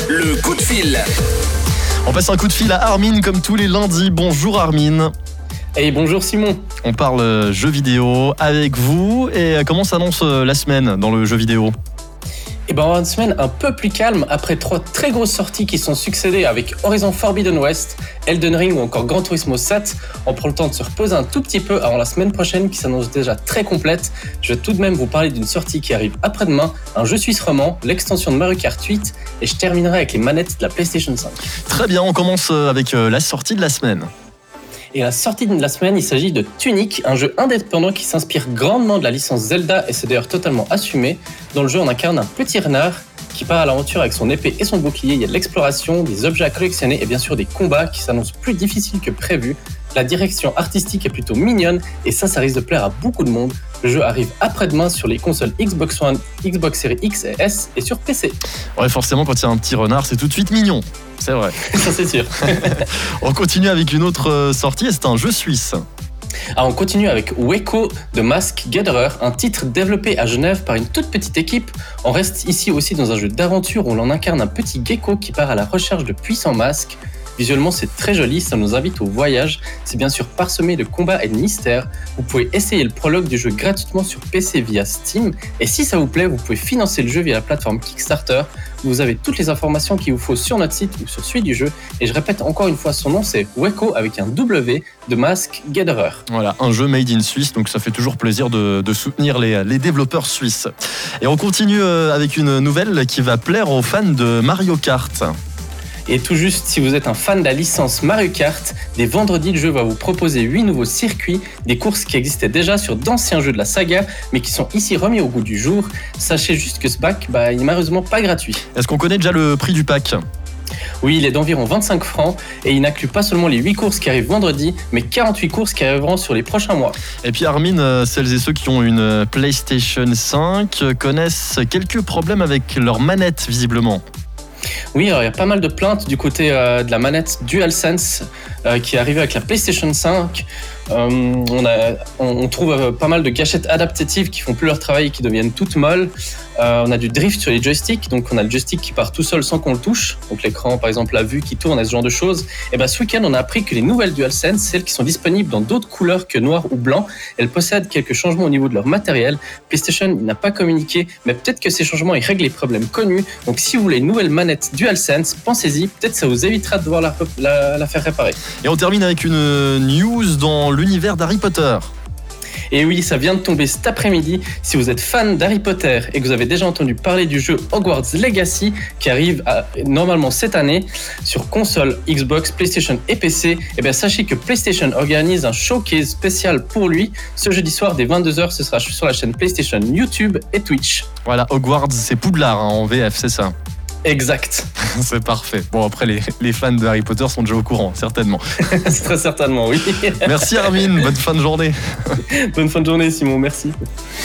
le coup de fil. On passe un coup de fil à Armin comme tous les lundis. Bonjour Armin. Hey, bonjour Simon. On parle jeux vidéo avec vous. Et comment s'annonce la semaine dans le jeu vidéo ? Et ben on va une semaine un peu plus calme après 3 très grosses sorties qui sont succédées avec Horizon Forbidden West, Elden Ring ou encore Gran Turismo 7. On prend le temps de se reposer un tout petit peu avant la semaine prochaine qui s'annonce déjà très complète. Je vais tout de même vous parler d'une sortie qui arrive après-demain, un jeu suisse roman, l'extension de Mario Kart 8 et je terminerai avec les manettes de la PlayStation 5. Très bien, on commence avec la sortie de la semaine. Et la sortie de la semaine, il s'agit de Tunic, un jeu indépendant qui s'inspire grandement de la licence Zelda et c'est d'ailleurs totalement assumé. Dans le jeu, on incarne un petit renard qui part à l'aventure avec son épée et son bouclier. Il y a de l'exploration, des objets à collectionner et bien sûr des combats qui s'annoncent plus difficiles que prévu. La direction artistique est plutôt mignonne et ça risque de plaire à beaucoup de monde. Le jeu arrive après-demain sur les consoles Xbox One, Xbox Series X et S et sur PC. Ouais, forcément, quand il y a un petit renard, c'est tout de suite mignon. C'est vrai. Ça, c'est sûr. On continue avec une autre sortie et c'est un jeu suisse. On continue avec Weko de Mask Gatherer, un titre développé à Genève par une toute petite équipe. On reste ici aussi dans un jeu d'aventure où l'on incarne un petit gecko qui part à la recherche de puissants masques. Visuellement, c'est très joli, ça nous invite au voyage. C'est bien sûr parsemé de combats et de mystères. Vous pouvez essayer le prologue du jeu gratuitement sur PC via Steam. Et si ça vous plaît, vous pouvez financer le jeu via la plateforme Kickstarter. Vous avez toutes les informations qu'il vous faut sur notre site ou sur celui du jeu. Et je répète encore une fois, son nom c'est Weko avec un W de Mask Gatherer. Voilà, un jeu made in Suisse, donc ça fait toujours plaisir de soutenir les développeurs suisses. Et on continue avec une nouvelle qui va plaire aux fans de Mario Kart. Et tout juste, si vous êtes un fan de la licence Mario Kart, dès vendredi, le jeu va vous proposer 8 nouveaux circuits, des courses qui existaient déjà sur d'anciens jeux de la saga, mais qui sont ici remis au goût du jour. Sachez juste que ce pack, il n'est malheureusement pas gratuit. Est-ce qu'on connaît déjà le prix du pack ? Oui, il est d'environ 25 francs et il n'inclut pas seulement les 8 courses qui arrivent vendredi, mais 48 courses qui arriveront sur les prochains mois. Et puis Armin, celles et ceux qui ont une PlayStation 5 connaissent quelques problèmes avec leur manette visiblement. Oui, alors il y a pas mal de plaintes du côté de la manette DualSense qui est arrivée avec la PlayStation 5. On trouve pas mal de gâchettes adaptatives qui font plus leur travail et qui deviennent toutes molles. On a du drift sur les joysticks, donc on a le joystick qui part tout seul sans qu'on le touche. Donc l'écran, par exemple, la vue qui tourne et ce genre de choses. Et ce week-end, on a appris que les nouvelles DualSense, celles qui sont disponibles dans d'autres couleurs que noir ou blanc, elles possèdent quelques changements au niveau de leur matériel. PlayStation n'a pas communiqué, mais peut-être que ces changements ils règlent les problèmes connus. Donc si vous voulez une nouvelle manette DualSense, pensez-y, peut-être ça vous évitera de devoir la faire réparer. Et on termine avec une news dans l'univers d'Harry Potter. Et oui, ça vient de tomber cet après-midi. Si vous êtes fan d'Harry Potter et que vous avez déjà entendu parler du jeu Hogwarts Legacy qui arrive normalement cette année sur console, Xbox, PlayStation et PC, sachez que PlayStation organise un showcase spécial pour lui. Ce jeudi soir dès 22h, ce sera sur la chaîne PlayStation, YouTube et Twitch. Voilà, Hogwarts, c'est Poudlard en VF, c'est ça. Exact. C'est parfait. Bon, après, les fans de Harry Potter sont déjà au courant, certainement. C'est très certainement, oui. Merci Armin, bonne fin de journée. Bonne fin de journée Simon, merci.